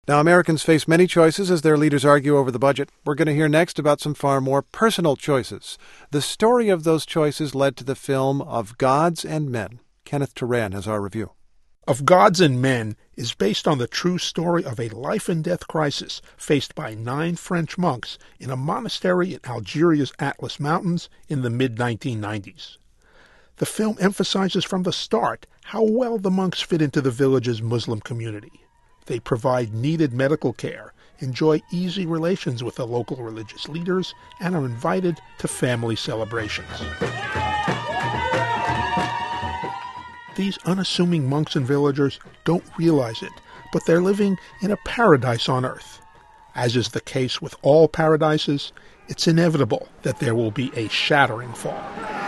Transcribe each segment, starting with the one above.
Now, Americans face many choices as their leaders argue over the budget. We're going to hear next about some far more personal choices. The story of those choices led to the film Of Gods and Men. Kenneth Turan has our review. Of Gods and Men is based on the true story of a life-and-death crisis faced by 9 French monks in a monastery in Algeria's Atlas Mountains in the mid-1990s. The film emphasizes from the start how well the monks fit into the village's Muslim community. They provide needed medical care, enjoy easy relations with the local religious leaders, and are invited to family celebrations. These unassuming monks and villagers don't realize it, but they're living in a paradise on earth. As is the case with all paradises, it's inevitable that there will be a shattering fall.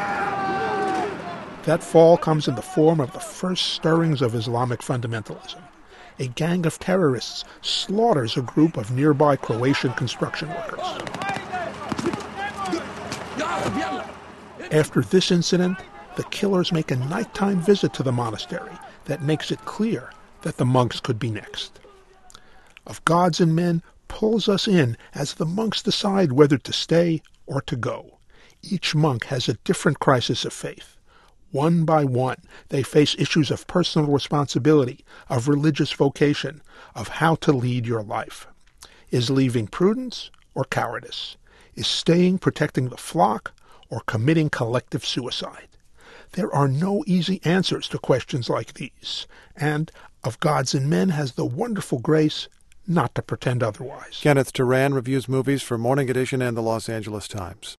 That fall comes in the form of the first stirrings of Islamic fundamentalism. A gang of terrorists slaughters a group of nearby Croatian construction workers. After this incident, the killers make a nighttime visit to the monastery that makes it clear that the monks could be next. Of Gods and Men pulls us in as the monks decide whether to stay or to go. Each monk has a different crisis of faith. One by one, they face issues of personal responsibility, of religious vocation, of how to lead your life. Is leaving prudence or cowardice? Is staying protecting the flock or committing collective suicide? There are no easy answers to questions like these, and Of Gods and Men has the wonderful grace not to pretend otherwise. Kenneth Turan reviews movies for Morning Edition and the Los Angeles Times.